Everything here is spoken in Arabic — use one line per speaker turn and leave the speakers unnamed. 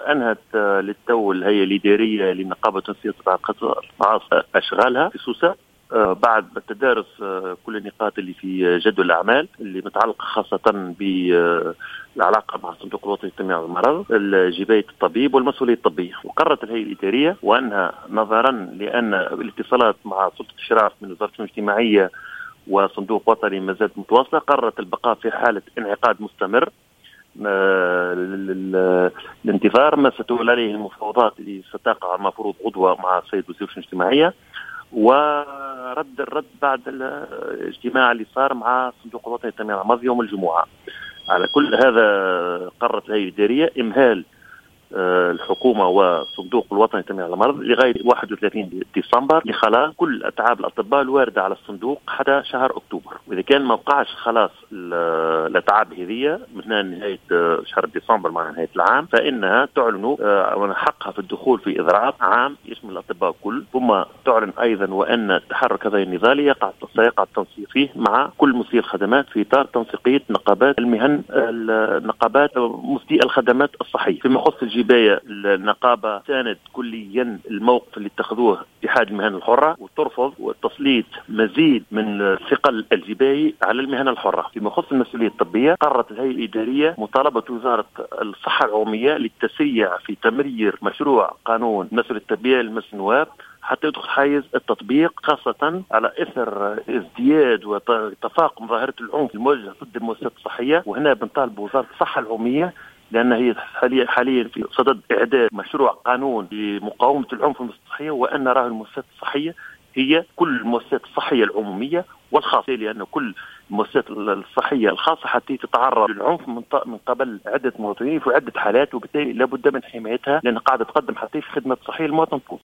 أنهت للتو الهيئة الإدارية لنقابة تنسيق قطاع أشغالها في سوسة بعد تدارس كل النقاط اللي في جدول الأعمال اللي متعلقة خاصة بالعلاقة مع الصندوق الوطني للتنمية على المرض، جباية الطبيب والمسؤولية الطبية. وقررت الهيئة الإدارية وأنها نظرا لأن الاتصالات مع سلطة الإشراف من وزارة الاجتماعية وصندوق وطني ما زالت متواصلة، قررت البقاء في حالة انعقاد مستمر الانتظار ما ستولى عليه المفاوضات اللي ستقع المفروض غدوة مع السيد وزير الاجتماعية، الرد بعد الاجتماع اللي صار مع الصندوق الوطني للتنمية على المرض يوم الجمعة. على كل هذا قررت الهيئة الإدارية إمهال الحكومة والصندوق الوطني للتنمية على المرض لغاية 31 ديسمبر لخلاص كل أتعاب الأطباء الواردة على الصندوق حتى شهر أكتوبر. وإذا كان ما بقاش خلاص الأتعاب هذه من نهاية شهر ديسمبر مع نهاية العام، فإنها تعلن حقها في الدخول في إضراب عام يشمل الأطباء الكل. ثم تعلن أيضا وأن التحرك هذا النضالي سيقع التنسيق فيه مع كل مسير خدمات في إطار تنسيقية نقابات المهن، نقابات مسيء الخدمات الصحية. فيما يخص الجباية، النقابة ساند كليا الموقف اللي اتخذوه اتحاد المهن الحرة وترفض وتسليط مزيد من ثقل الجباية على المهن الحرة. فيما يخص المسؤولية الطبية، قررت الهيئة الإدارية مطالبة وزارة الصحة العمومية للتسريع في تمرير مشروع قانون المسؤولية الطبية لمجلس النواب حتى يدخل حيز التطبيق، خاصة على إثر ازدياد وتفاقم ظاهرة العنف الموجه ضد المؤسسات الصحية. وهنا بنطالب وزارة الصحة العمومية لأن هي حاليا في صدد إعداد مشروع قانون لمقاومة العنف الصحية، وأن نراه المؤسسات الصحية هي كل المؤسسات الصحية العمومية والخاصة، لأن كل المؤسسات الصحية الخاصة حتى تتعرض للعنف من قبل عدة مواطنين في عدة حالات، وبالتالي لابد من حمايتها لأن قاعدة تقدم حتى في خدمة صحية المواطن.